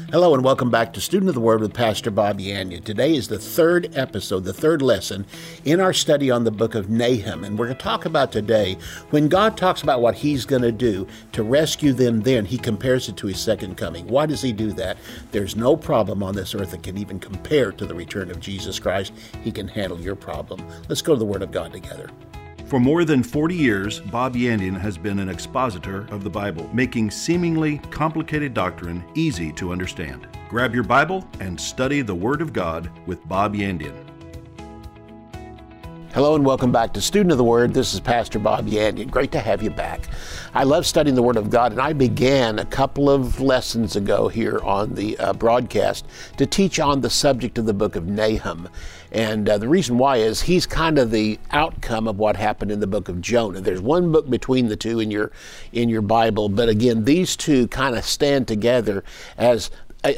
Hello and welcome back to Student of the Word with Pastor Bob Yandian. Today is the third episode, the third lesson in our study on the book of Nahum. And we're going to talk about today, when God talks about what he's going to do to rescue them then, he compares it to his second coming. Why does he do that? There's no problem on this earth that can even compare to the return of Jesus Christ. He can handle your problem. Let's go to the Word of God together. For more than 40 years, Bob Yandian has been an expositor of the Bible, making seemingly complicated doctrine easy to understand. Grab your Bible and study the Word of God with Bob Yandian. Hello and welcome back to Student of the Word. This is Pastor Bob Yandian. Great to have you back. I love studying the Word of God, and I began a couple of lessons ago here on the broadcast to teach on the subject of the book of Nahum. And the reason why is he's kind of the outcome of what happened in the book of Jonah. There's one book between the two in your Bible, but again, these two kind of stand together as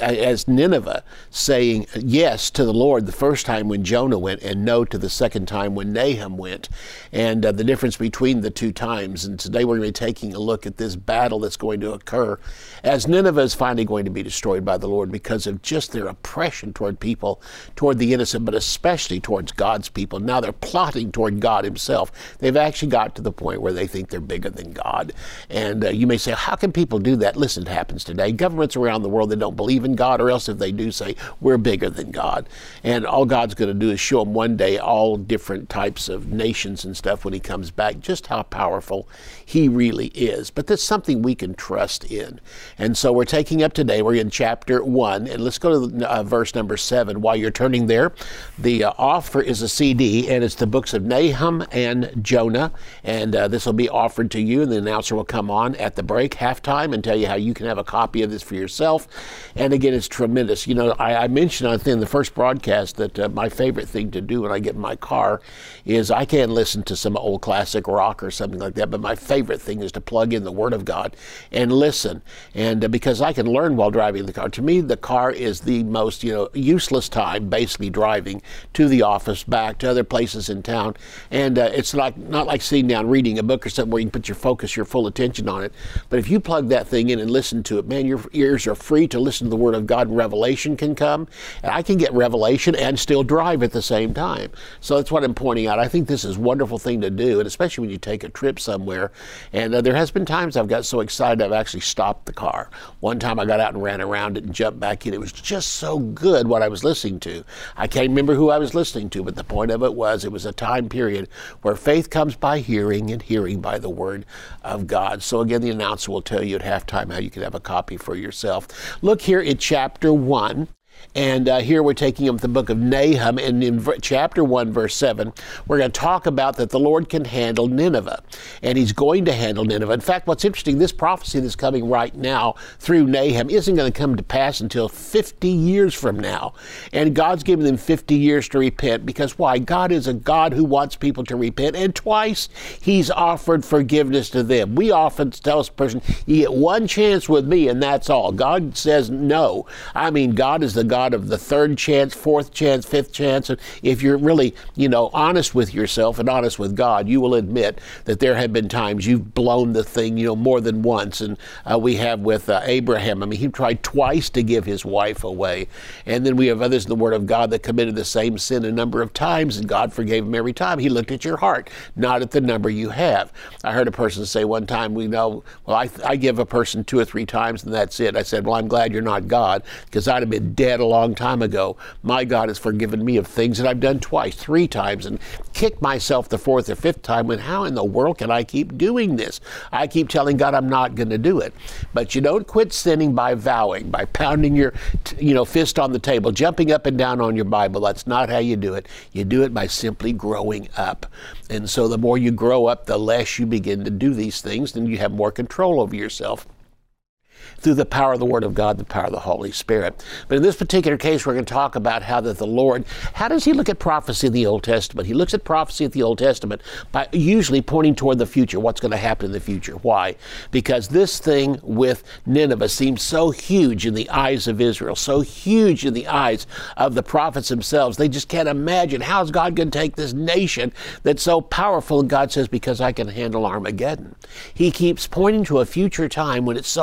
Nineveh saying yes to the Lord the first time when Jonah went and no to the second time when Nahum went, and the difference between the two times. And today we're going to be taking a look at this battle that's going to occur as Nineveh is finally going to be destroyed by the Lord because of just their oppression toward people, toward the innocent, but especially towards God's people. Now they're plotting toward God himself. They've actually got to the point where they think they're bigger than God. And you may say, how can people do that? Listen, it happens today. Governments around the world that don't believe in God, or else if they do, say we're bigger than God. And all God's going to do is show them one day, all different types of nations and stuff when he comes back, just how powerful he really is. But that's something we can trust in. And so we're taking up today, we're in chapter 1, and let's go to verse number 7. While you're turning there, the offer is a CD, and it's the books of Nahum and Jonah, and this will be offered to you, and the announcer will come on at the break, halftime, and tell you how you can have a copy of this for yourself. And again, it's tremendous. You know, I mentioned in the first broadcast that my favorite thing to do when I get in my car is I can listen to some old classic rock or something like that, but my favorite thing is to plug in the Word of God and listen. And because I can learn while driving the car. To me, the car is the most, useless time, basically driving to the office, back to other places in town. And it's not like sitting down reading a book or something where you can put your focus, your full attention on it. But if you plug that thing in and listen to it, man, your ears are free to listen to the Word of God, and revelation can come. And I can get revelation and still drive at the same time. So that's what I'm pointing out. I think this is a wonderful thing to do, and especially when you take a trip somewhere. And there has been times I've got so excited I've actually stopped the car. One time I got out and ran around it and jumped back in. It was just so good what I was listening to. I can't remember who I was listening to, but the point of it was a time period where faith comes by hearing and hearing by the Word of God. So again, the announcer will tell you at halftime how you can have a copy for yourself. Look here at chapter 1. And here we're taking up the book of Nahum, and in chapter 1, verse 7, we're going to talk about that the Lord can handle Nineveh, and he's going to handle Nineveh. In fact, what's interesting, this prophecy that's coming right now through Nahum isn't going to come to pass until 50 years from now. And God's given them 50 years to repent, because why? God is a God who wants people to repent, and twice he's offered forgiveness to them. We often tell a person, you get one chance with me, and that's all. God says no. I mean, God is the God of the third chance, fourth chance, fifth chance. And if you're really, honest with yourself and honest with God, you will admit that there have been times you've blown the thing, more than once. And we have with Abraham. I mean, he tried twice to give his wife away. And then we have others in the Word of God that committed the same sin a number of times, and God forgave them every time. He looked at your heart, not at the number you have. I heard a person say one time, I give a person 2 or 3 times and that's it. I said, well, I'm glad you're not God, because I'd have been dead a long time ago. My God has forgiven me of things that I've done twice, 3 times, and kicked myself the 4th or 5th time when how in the world can I keep doing this? I keep telling God I'm not going to do it. But you don't quit sinning by vowing, by pounding your fist on the table, jumping up and down on your Bible. That's not how you do it. You do it by simply growing up. And so the more you grow up, the less you begin to do these things, then you have more control over yourself through the power of the Word of God, the power of the Holy Spirit. But in this particular case, we're going to talk about how that the Lord, how does he look at prophecy in the Old Testament? He looks at prophecy in the Old Testament by usually pointing toward the future, what's going to happen in the future. Why? Because this thing with Nineveh seems so huge in the eyes of Israel, so huge in the eyes of the prophets themselves. They just can't imagine, how's God going to take this nation that's so powerful? And God says, because I can handle Armageddon. He keeps pointing to a future time when it's so,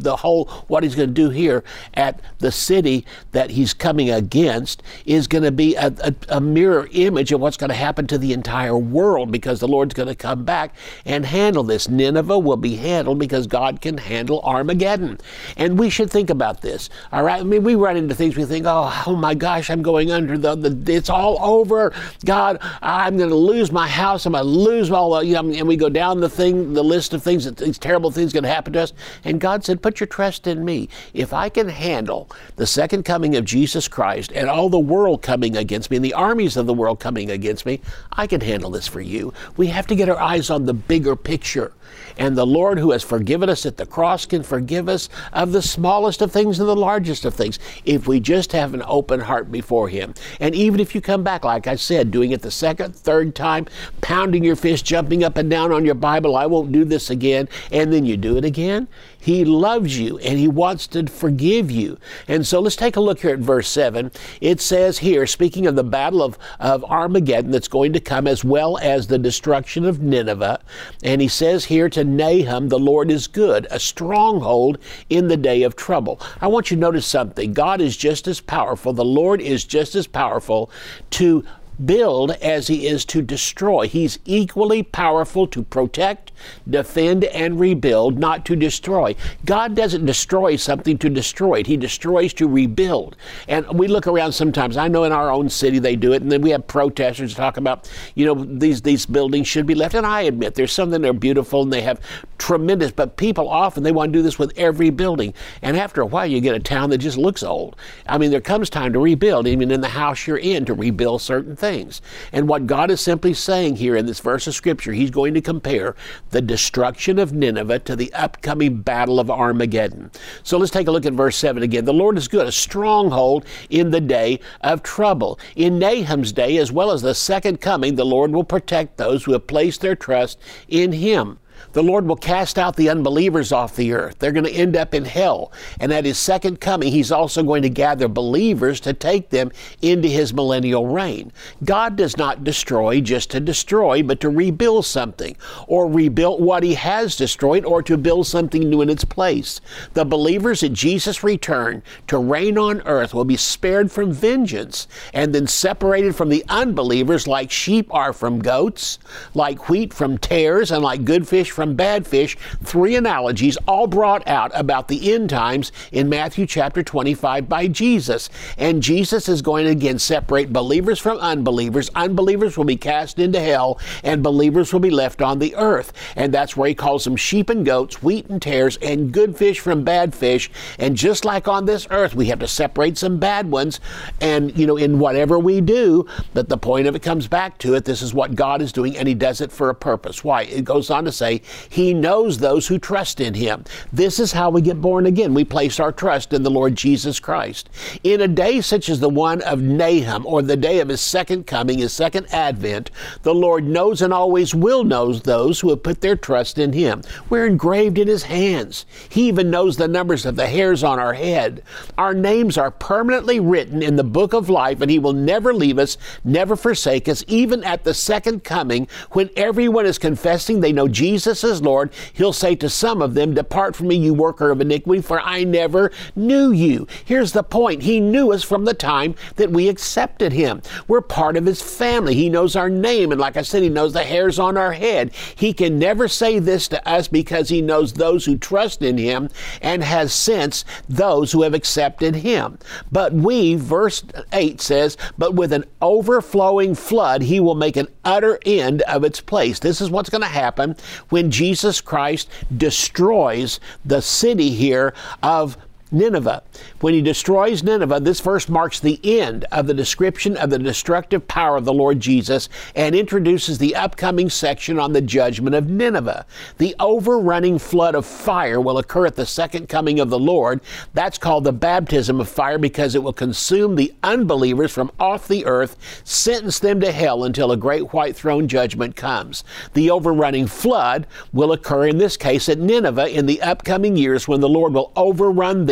the whole, what he's going to do here at the city that he's coming against is going to be a mirror image of what's going to happen to the entire world, because the Lord's going to come back and handle this. Nineveh will be handled because God can handle Armageddon. And we should think about this, all right? I mean, we run into things, we think, oh my gosh, I'm going under, it's all over. God, I'm going to lose my house, I'm going to lose all the, and we go down the list of things, that these terrible things going to happen to us. And God said, put your trust in me. If I can handle the second coming of Jesus Christ and all the world coming against me and the armies of the world coming against me, I can handle this for you. We have to get our eyes on the bigger picture. And the Lord, who has forgiven us at the cross, can forgive us of the smallest of things and the largest of things, if we just have an open heart before Him. And even if you come back, like I said, doing it the second, third time, pounding your fist, jumping up and down on your Bible, I won't do this again, and then you do it again, He loves you and He wants to forgive you. And so let's take a look here at verse 7. It says here, speaking of the battle of Armageddon that's going to come, as well as the destruction of Nineveh, and he says here to Nahum, the Lord is good, a stronghold in the day of trouble. I want you to notice something. God is just as powerful. The Lord is just as powerful to build as He is to destroy. He's equally powerful to protect, defend, and rebuild, not to destroy. God doesn't destroy something to destroy it. He destroys to rebuild. And we look around sometimes. I know in our own city they do it, and then we have protesters talk about, these buildings should be left. And I admit there's something that are beautiful and they have tremendous, but people often, they want to do this with every building. And after a while you get a town that just looks old. I mean, there comes time to rebuild, even in the house you're in, to rebuild certain things. And what God is simply saying here in this verse of Scripture, He's going to compare the destruction of Nineveh to the upcoming battle of Armageddon. So let's take a look at verse 7 again. The Lord is good, a stronghold in the day of trouble. In Nahum's day, as well as the second coming, the Lord will protect those who have placed their trust in Him. The Lord will cast out the unbelievers off the earth. They're going to end up in hell. And at His second coming, He's also going to gather believers to take them into His millennial reign. God does not destroy just to destroy, but to rebuild something, or rebuild what He has destroyed, or to build something new in its place. The believers at Jesus' return to reign on earth will be spared from vengeance, and then separated from the unbelievers like sheep are from goats, like wheat from tares, and like good fish from bad fish. Three analogies all brought out about the end times in Matthew chapter 25 by Jesus. And Jesus is going to again separate believers from unbelievers. Unbelievers will be cast into hell, and believers will be left on the earth. And that's where He calls them sheep and goats, wheat and tares, and good fish from bad fish. And just like on this earth, we have to separate some bad ones, and in whatever we do, but the point of it comes back to it. This is what God is doing, and He does it for a purpose. Why? It goes on to say, He knows those who trust in Him. This is how we get born again. We place our trust in the Lord Jesus Christ. In a day such as the one of Nahum, or the day of His second coming, His second advent, the Lord knows and always will know those who have put their trust in Him. We're engraved in His hands. He even knows the numbers of the hairs on our head. Our names are permanently written in the book of life, and He will never leave us, never forsake us, even at the second coming, when everyone is confessing they know Jesus is Lord. He'll say to some of them, "Depart from me, you worker of iniquity, for I never knew you." Here's the point. He knew us from the time that we accepted Him. We're part of His family. He knows our name, and like I said, He knows the hairs on our head. He can never say this to us because He knows those who trust in Him, and has since those who have accepted Him. But we, verse 8 says, but with an overflowing flood, He will make an utter end of its place. This is what's going to happen when Jesus Christ destroys the city here of Nineveh. When He destroys Nineveh, this verse marks the end of the description of the destructive power of the Lord Jesus, and introduces the upcoming section on the judgment of Nineveh. The overrunning flood of fire will occur at the second coming of the Lord. That's called the baptism of fire, because it will consume the unbelievers from off the earth, sentence them to hell until a great white throne judgment comes. The overrunning flood will occur in this case at Nineveh in the upcoming years, when the Lord will overrun them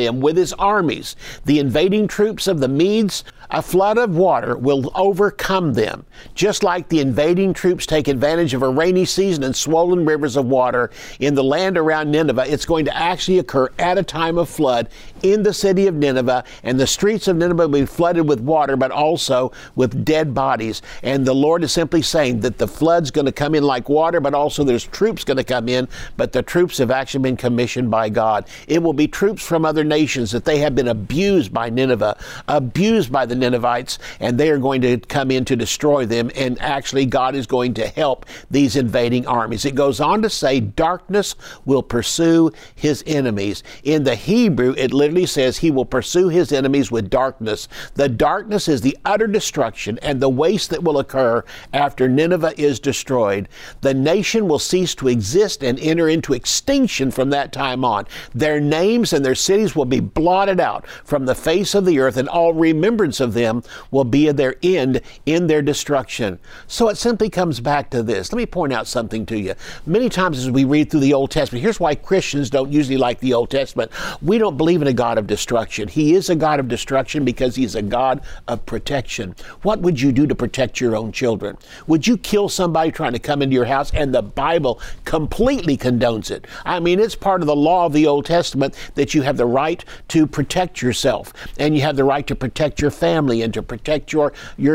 them with his armies. The invading troops of the Medes, a flood of water will overcome them. Just like the invading troops take advantage of a rainy season and swollen rivers of water in the land around Nineveh, it's going to actually occur at a time of flood in the city of Nineveh, and the streets of Nineveh will be flooded with water, but also with dead bodies. And the Lord is simply saying that the flood's going to come in like water, but also there's troops going to come in, but the troops have actually been commissioned by God. It will be troops from other nations that they have been abused by Nineveh, abused by the Ninevites, and they are going to come in to destroy them, and actually God is going to help these invading armies. It goes on to say, darkness will pursue his enemies. In the Hebrew, it literally says he will pursue his enemies with darkness. The darkness is the utter destruction and the waste that will occur after Nineveh is destroyed. The nation will cease to exist and enter into extinction from that time on. Their names and their cities will be blotted out from the face of the earth, and all remembrance of them will be at their end in their destruction. So it simply comes back to this. Let me point out something to you. Many times as we read through the Old Testament, here's why Christians don't usually like the Old Testament. We don't believe in a God of destruction. He is a God of destruction because he's a God of protection. What would you do to protect your own children? Would you kill somebody trying to come into your house? And the Bible completely condones it. I mean, it's part of the law of the Old Testament that you have the right to protect yourself, and you have the right to protect your family and to protect your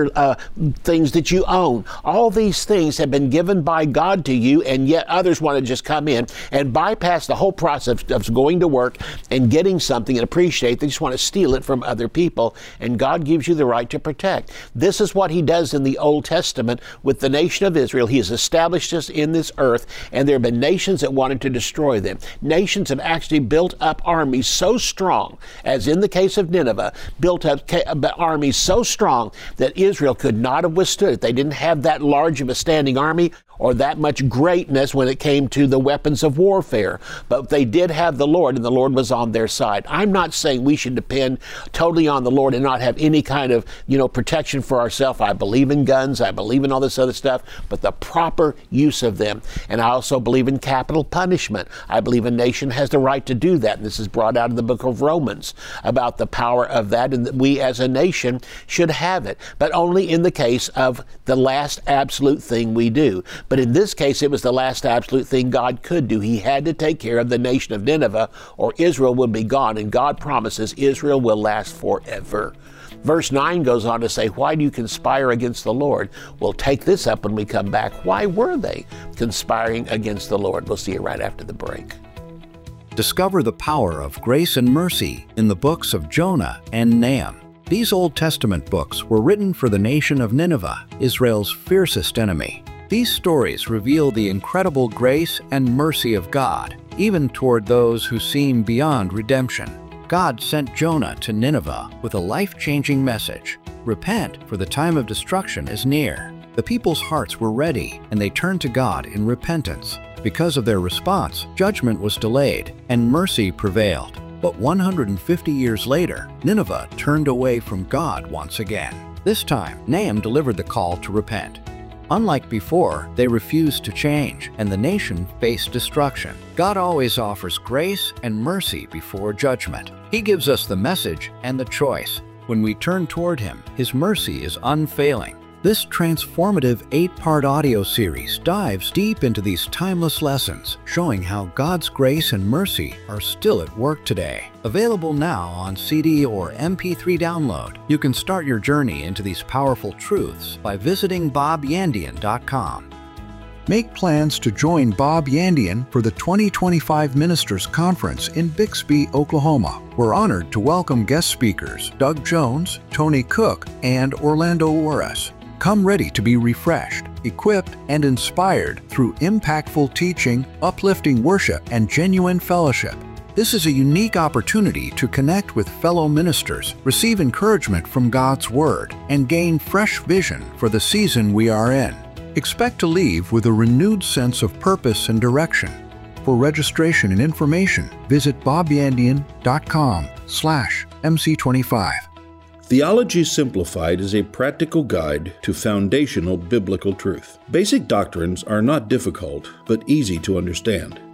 things that you own. All these things have been given by God to you, and yet others want to just come in and bypass the whole process of going to work and getting something and appreciate. They just want to steal it from other people, and God gives you the right to protect. This is what he does in the Old Testament with the nation of Israel. He has established us in this earth, and there have been nations that wanted to destroy them. Nations have actually built up armies so strong, as in the case of Nineveh, built up armies so strong that Israel could not have withstood it. They didn't have that large of a standing army or that much greatness when it came to the weapons of warfare. But they did have the Lord, and the Lord was on their side. I'm not saying we should depend totally on the Lord and not have any kind of, protection for ourselves. I believe in guns. I believe in all this other stuff, but the proper use of them. And I also believe in capital punishment. I believe a nation has the right to do that. And this is brought out of the book of Romans about the power of that, and that we as a nation should have it, but only in the case of the last absolute thing we do. But in this case, it was the last absolute thing God could do. He had to take care of the nation of Nineveh, or Israel would be gone, and God promises Israel will last forever. Verse 9 goes on to say, why do you conspire against the Lord? We'll take this up when we come back. Why were they conspiring against the Lord? We'll see it right after the break. Discover the power of grace and mercy in the books of Jonah and Nahum. These Old Testament books were written for the nation of Nineveh, Israel's fiercest enemy. These stories reveal the incredible grace and mercy of God, even toward those who seem beyond redemption. God sent Jonah to Nineveh with a life-changing message. Repent, for the time of destruction is near. The people's hearts were ready, and they turned to God in repentance. Because of their response, judgment was delayed, and mercy prevailed. But 150 years later, Nineveh turned away from God once again. This time, Nahum delivered the call to repent. Unlike before, they refused to change, and the nation faced destruction. God always offers grace and mercy before judgment. He gives us the message and the choice. When we turn toward Him, His mercy is unfailing. This transformative 8-part audio series dives deep into these timeless lessons, showing how God's grace and mercy are still at work today. Available now on CD or MP3 download, you can start your journey into these powerful truths by visiting BobYandian.com. Make plans to join Bob Yandian for the 2025 Ministers Conference in Bixby, Oklahoma. We're honored to welcome guest speakers Doug Jones, Tony Cook, and Orlando Juarez. Come ready to be refreshed, equipped, and inspired through impactful teaching, uplifting worship, and genuine fellowship. This is a unique opportunity to connect with fellow ministers, receive encouragement from God's Word, and gain fresh vision for the season we are in. Expect to leave with a renewed sense of purpose and direction. For registration and information, visit bobyandian.com/MC25. Theology Simplified is a practical guide to foundational biblical truth. Basic doctrines are not difficult, but easy to understand.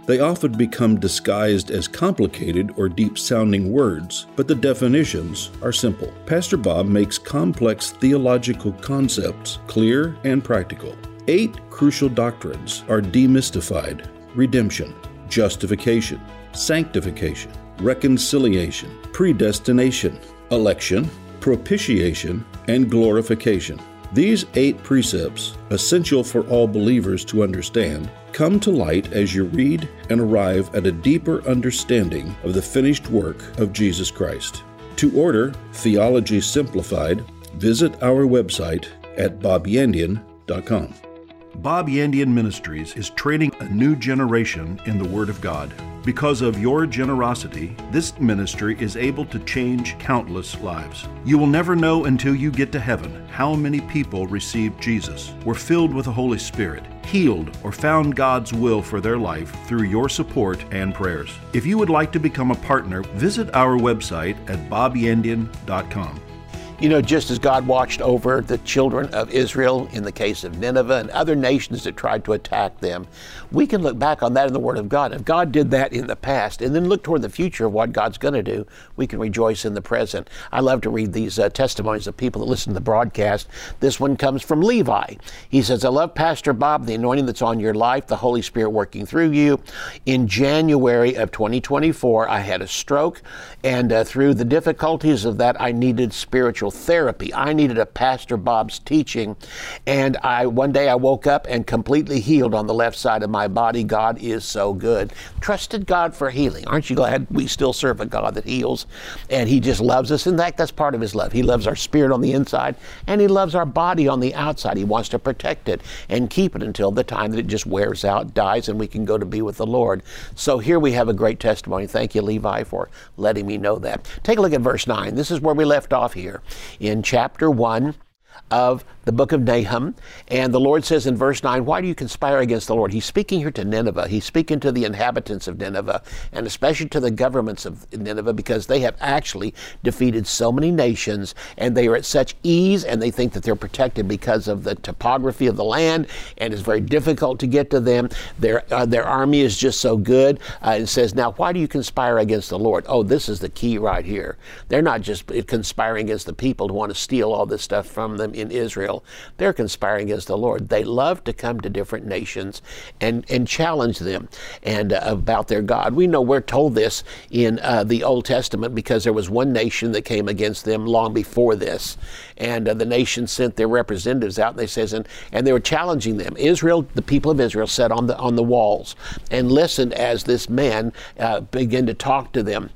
They often become disguised as complicated or deep-sounding words, but the definitions are simple. Pastor Bob makes complex theological concepts clear and practical. 8 crucial doctrines are demystified: redemption, justification, sanctification, reconciliation, predestination, election, propitiation, and glorification. These 8 precepts, essential for all believers to understand, come to light as you read and arrive at a deeper understanding of the finished work of Jesus Christ. To order Theology Simplified, visit our website at bobyandian.com. Bob Yandian Ministries is training a new generation in the Word of God. Because of your generosity, this ministry is able to change countless lives. You will never know until you get to heaven how many people received Jesus, were filled with the Holy Spirit, healed, or found God's will for their life through your support and prayers. If you would like to become a partner, visit our website at bobyandian.com. You know, just as God watched over the children of Israel in the case of Nineveh and other nations that tried to attack them, we can look back on that in the Word of God. If God did that in the past and then look toward the future of what God's going to do, we can rejoice in the present. I love to read these testimonies of people that listen to the broadcast. This one comes from Levi. He says, I love Pastor Bob, the anointing that's on your life, the Holy Spirit working through you. In January of 2024, I had a stroke, and through the difficulties of that, I needed spiritual therapy. I needed a Pastor Bob's teaching, and one day I woke up and completely healed on the left side of my body. God is so good. Trusted God for healing. Aren't you glad we still serve a God that heals? And He just loves us, and that's part of His love. He loves our spirit on the inside, and He loves our body on the outside. He wants to protect it and keep it until the time that it just wears out, dies, and we can go to be with the Lord. So here we have a great testimony. Thank you, Levi, for letting me know that. Take a look at verse 9. This is where we left off here in chapter 1 of the book of Nahum. And the Lord says in verse 9, why do you conspire against the Lord? He's speaking here to Nineveh. He's speaking to the inhabitants of Nineveh, and especially to the governments of Nineveh, because they have actually defeated so many nations, and they are at such ease, and they think that they're protected because of the topography of the land, and it's very difficult to get to them. Their army is just so good. It says, now, why do you conspire against the Lord? Oh, this is the key right here. They're not just conspiring against the people to want to steal all this stuff from them in Israel. They're conspiring against the Lord. They love to come to different nations and challenge them and about their God. We know we're told this in the Old Testament because there was one nation that came against them long before this, and the nation sent their representatives out. And they says, and they were challenging them. Israel, the people of Israel, sat on the walls and listened as this man began to talk to them.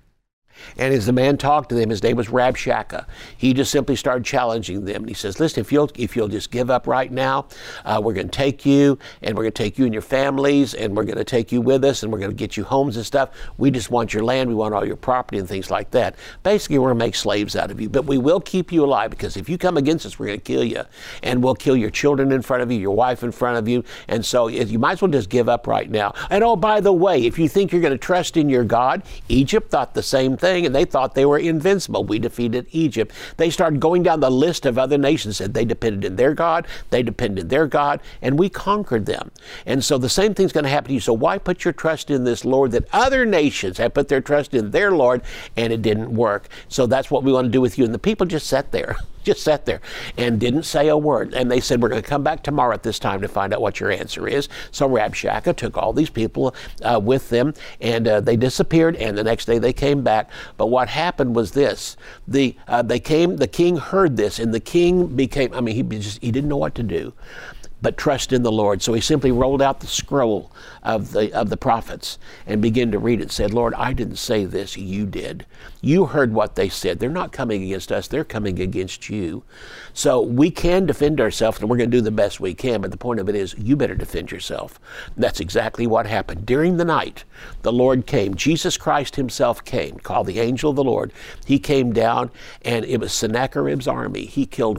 And as the man talked to them, his name was Rabshakeh. He just simply started challenging them. And he says, listen, if you'll just give up right now, we're going to take you, and we're going to take you and your families, and we're going to take you with us, and we're going to get you homes and stuff. We just want your land. We want all your property and things like that. Basically, we're going to make slaves out of you. But we will keep you alive, because if you come against us, we're going to kill you. And we'll kill your children in front of you, your wife in front of you. And so you might as well just give up right now. And oh, by the way, if you think you're going to trust in your God, Egypt thought the same thing. And they thought they were invincible. We defeated Egypt. They started going down the list of other nations, said they depended in their God, they depended in their God, and we conquered them. And so the same thing's going to happen to you. So why put your trust in this Lord that other nations have put their trust in their Lord, and it didn't work? So that's what we want to do with you. And the people just sat there. Just sat there and didn't say a word. And they said, we're going to come back tomorrow at this time to find out what your answer is. So Rabshakeh took all these people with them, and they disappeared, and the next day they came back. But what happened was this. The king heard this, and the king became, he didn't know what to do but trust in the Lord. So he simply rolled out the scroll of the prophets and began to read it. Said, Lord, I didn't say this, you did. You heard what they said. They're not coming against us, they're coming against you. So we can defend ourselves, and we're going to do the best we can, but the point of it is, you better defend yourself. That's exactly what happened. During the night, the Lord came. Jesus Christ himself came, called the angel of the Lord. He came down, and it was Sennacherib's army. He killed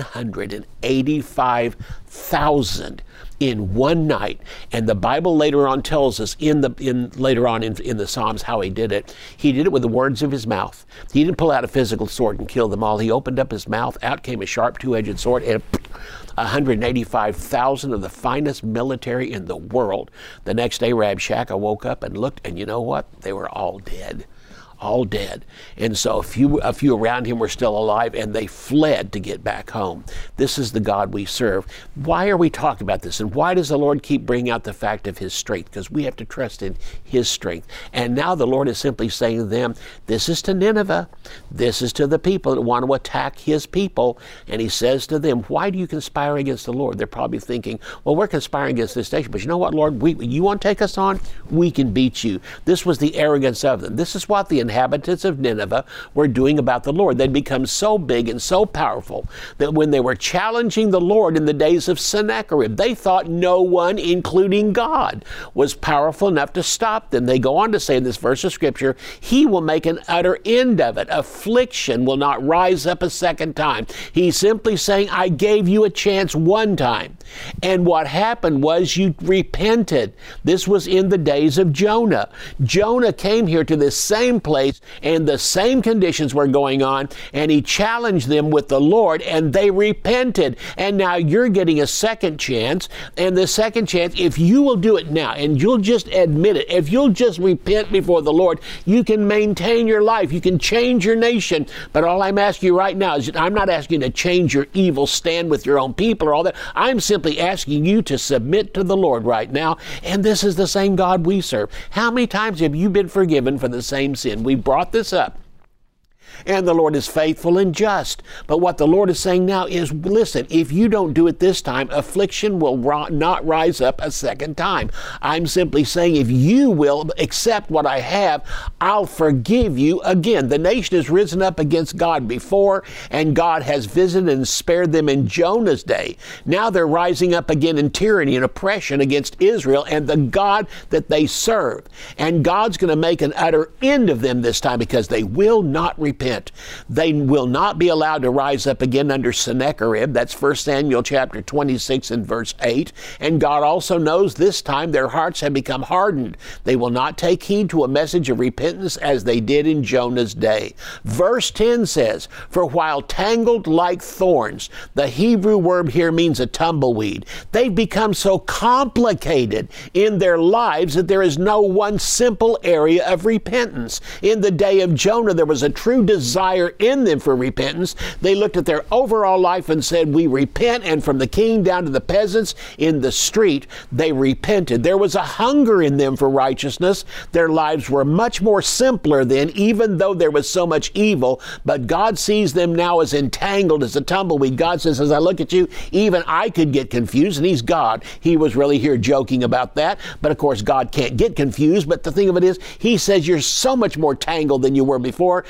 185,000 in one night. And the Bible later on tells us in the Psalms how he did it. He did it with the words of his mouth. He didn't pull out a physical sword and kill them all. He opened up his mouth, out came a sharp two-edged sword, and 185,000 of the finest military in the world. The next day, Rabshakeh woke up and looked, and you know what? They were all dead. All dead. And so a few around him were still alive, and they fled to get back home. This is the God we serve. Why are we talking about this? And why does the Lord keep bringing out the fact of his strength? Because we have to trust in his strength. And now the Lord is simply saying to them, this is to Nineveh. This is to the people that want to attack his people. And he says to them, why do you conspire against the Lord? They're probably thinking, well, we're conspiring against this nation. But you know what, Lord? You want to take us on? We can beat you. This was the arrogance of them. This is what the inhabitants of Nineveh were doing about the Lord. They'd become so big and so powerful that when they were challenging the Lord in the days of Sennacherib, they thought no one, including God, was powerful enough to stop them. They go on to say in this verse of Scripture, he will make an utter end of it. Affliction will not rise up a second time. He's simply saying, I gave you a chance one time. And what happened was you repented. This was in the days of Jonah. Jonah came here to this same place, and the same conditions were going on, and he challenged them with the Lord, and they repented. And now you're getting a second chance, and the second chance, if you will do it now, and you'll just admit it, if you'll just repent before the Lord, you can maintain your life, you can change your nation. But all I'm asking you right now is, I'm not asking you to change your evil stand with your own people or all that. I'm simply asking you to submit to the Lord right now, and this is the same God we serve. How many times have you been forgiven for the same sin? We brought this up. And the Lord is faithful and just. But what the Lord is saying now is, listen, if you don't do it this time, affliction will not rise up a second time. I'm simply saying, if you will accept what I have, I'll forgive you again. The nation has risen up against God before, and God has visited and spared them in Jonah's day. Now they're rising up again in tyranny and oppression against Israel and the God that they serve. And God's going to make an utter end of them this time, because they will not repent. They will not be allowed to rise up again under Sennacherib. That's 1 Samuel chapter 26 and verse 8. And God also knows this time their hearts have become hardened. They will not take heed to a message of repentance as they did in Jonah's day. Verse 10 says, for while tangled like thorns, the Hebrew word here means a tumbleweed. They've become so complicated in their lives that there is no one simple area of repentance. In the day of Jonah, there was a true desire in them for repentance. They looked at their overall life and said, we repent. And from the king down to the peasants in the street, they repented. There was a hunger in them for righteousness. Their lives were much more simpler then, even though there was so much evil. But God sees them now as entangled as a tumbleweed. God says, as I look at you, even I could get confused. And he's God. He was really here joking about that. But of course, God can't get confused. But the thing of it is, he says you're so much more tangled than you were before.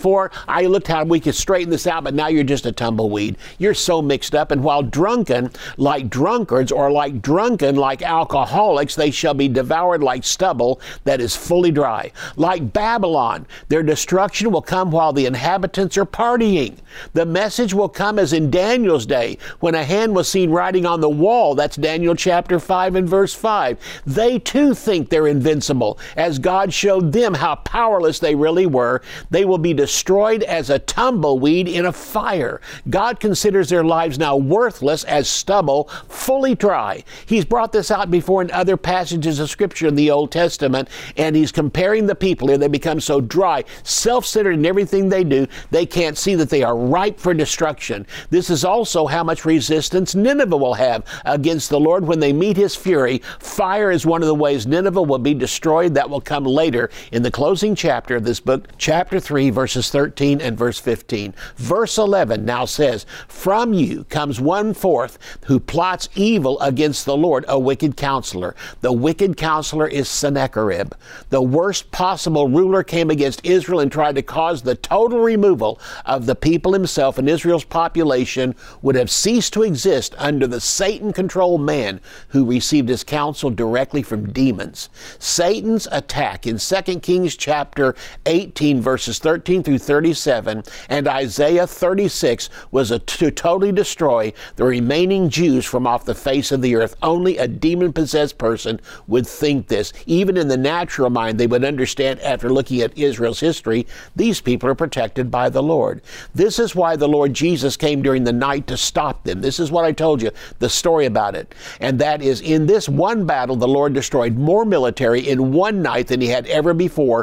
I looked how we could straighten this out, but now you're just a tumbleweed. You're so mixed up. And while drunken like drunkards, or like drunken like alcoholics, they shall be devoured like stubble that is fully dry. Like Babylon, their destruction will come while the inhabitants are partying. The message will come as in Daniel's day, when a hand was seen writing on the wall. That's Daniel chapter 5 and verse 5. They too think they're invincible. As God showed them how powerless they really were, they will be destroyed as a tumbleweed in a fire. God considers their lives now worthless as stubble, fully dry. He's brought this out before in other passages of Scripture in the Old Testament, and he's comparing the people here. They become so dry, self-centered in everything they do, they can't see that they are ripe for destruction. This is also how much resistance Nineveh will have against the Lord when they meet his fury. Fire is one of the ways Nineveh will be destroyed. That will come later in the closing chapter of this book, chapter 3, verses 13 and verse 15. Verse 11 now says, from you comes one forth who plots evil against the Lord, a wicked counselor. The wicked counselor is Sennacherib. The worst possible ruler came against Israel and tried to cause the total removal of the people himself, and Israel's population would have ceased to exist under the Satan-controlled man who received his counsel directly from demons. Satan's attack in 2 Kings chapter 18, verses 13 through 37, and Isaiah 36 was to totally destroy the remaining Jews from off the face of the earth. Only a demon-possessed person would think this. Even in the natural mind, they would understand after looking at Israel's history, these people are protected by the Lord. This is why the Lord Jesus came during the night to stop them. This is what I told you, the story about it. And that is, in this one battle, the Lord destroyed more military in one night than he had ever before,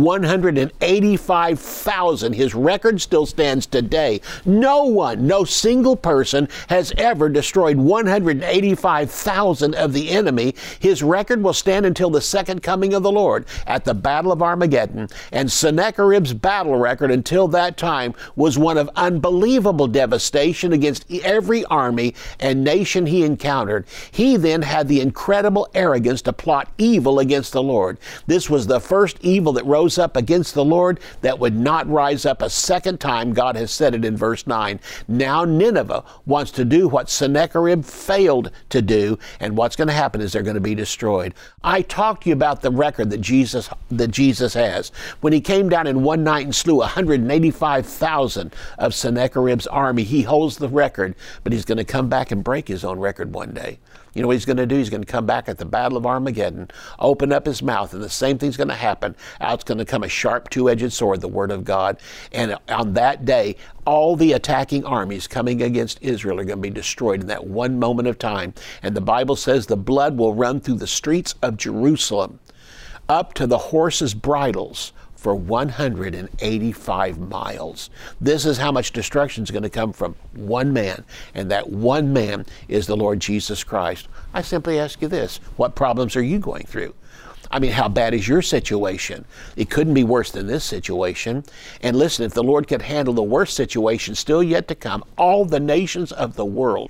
185,000. His record still stands today. No single person has ever destroyed 185,000 of the enemy. His record will stand until the second coming of the Lord at the Battle of Armageddon. And Sennacherib's battle record until that time was one of unbelievable devastation against every army and nation he encountered. He then had the incredible arrogance to plot evil against the Lord. This was the first evil that rose up against the Lord that would not rise up a second time. God has said it in verse 9. Now Nineveh wants to do what Sennacherib failed to do, and what's going to happen is they're going to be destroyed. I talked to you about the record that Jesus has. When he came down in one night and slew 185,000 of Sennacherib's army, he holds the record, but he's going to come back and break his own record one day. You know what he's going to do? He's going to come back at the Battle of Armageddon, open up his mouth, and the same thing's going to happen. Out's going to come a sharp two-edged sword, the Word of God. And on that day, all the attacking armies coming against Israel are going to be destroyed in that one moment of time. And the Bible says the blood will run through the streets of Jerusalem up to the horses' bridles for 185 miles. This is how much destruction is going to come from one man, and that one man is the Lord Jesus Christ. I simply ask you this: what problems are you going through? I mean, how bad is your situation? It couldn't be worse than this situation. And listen, if the Lord could handle the worst situation still yet to come, all the nations of the world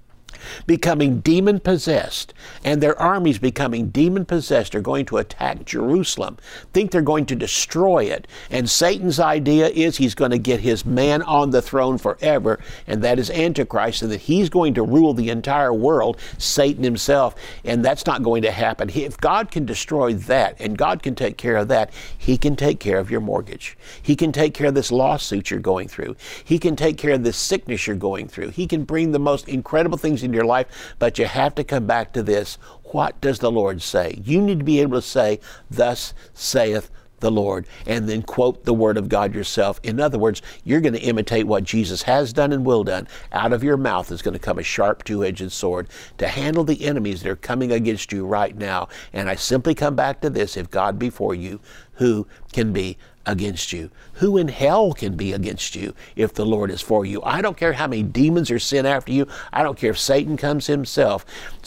becoming demon-possessed, and their armies becoming demon-possessed, are going to attack Jerusalem, think they're going to destroy it. And Satan's idea is he's going to get his man on the throne forever, and that is Antichrist, and that he's going to rule the entire world, Satan himself. And that's not going to happen. If God can destroy that, and God can take care of that, he can take care of your mortgage. He can take care of this lawsuit you're going through. He can take care of this sickness you're going through. He can bring the most incredible things in your life, but you have to come back to this. What does the Lord say? You need to be able to say, "Thus saith the Lord," and then quote the Word of God yourself. In other words, you're going to imitate what Jesus has done and will done. Out of your mouth is going to come a sharp two-edged sword to handle the enemies that are coming against you right now. And I simply come back to this: if God be for you, who can be against you? Who in hell can be against you if the Lord is for you? I don't care how many demons are sent after you. I don't care if Satan comes himself.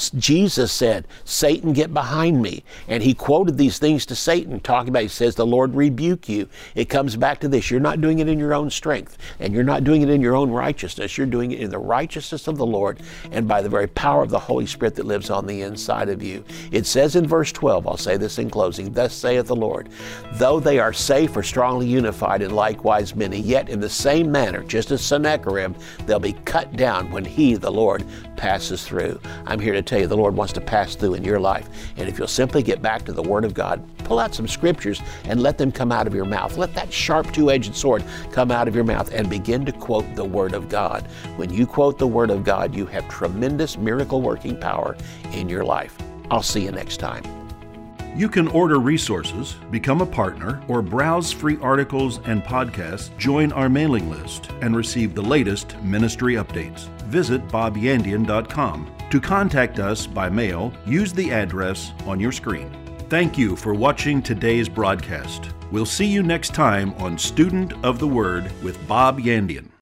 Jesus said, "Satan, get behind me." And he quoted these things to Satan, talking about, he says, "The Lord rebuke you." It comes back to this: you're not doing it in your own strength, and you're not doing it in your own righteousness. You're doing it in the righteousness of the Lord and by the very power of the Holy Spirit that lives on the inside of you. It says in verse 12, I'll say this in closing, "Thus saith the Lord, though they are safe or strongly unified, and likewise many, yet in the same manner, just as Sennacherib, they'll be cut down when he, the Lord, passes through." I'm here to tell you, the Lord wants to pass through in your life. And if you'll simply get back to the Word of God, pull out some scriptures and let them come out of your mouth. Let that sharp two-edged sword come out of your mouth and begin to quote the Word of God. When you quote the Word of God, you have tremendous miracle-working power in your life. I'll see you next time. You can order resources, become a partner, or browse free articles and podcasts, join our mailing list, and receive the latest ministry updates. Visit bobyandian.com. To contact us by mail, use the address on your screen. Thank you for watching today's broadcast. We'll see you next time on Student of the Word with Bob Yandian.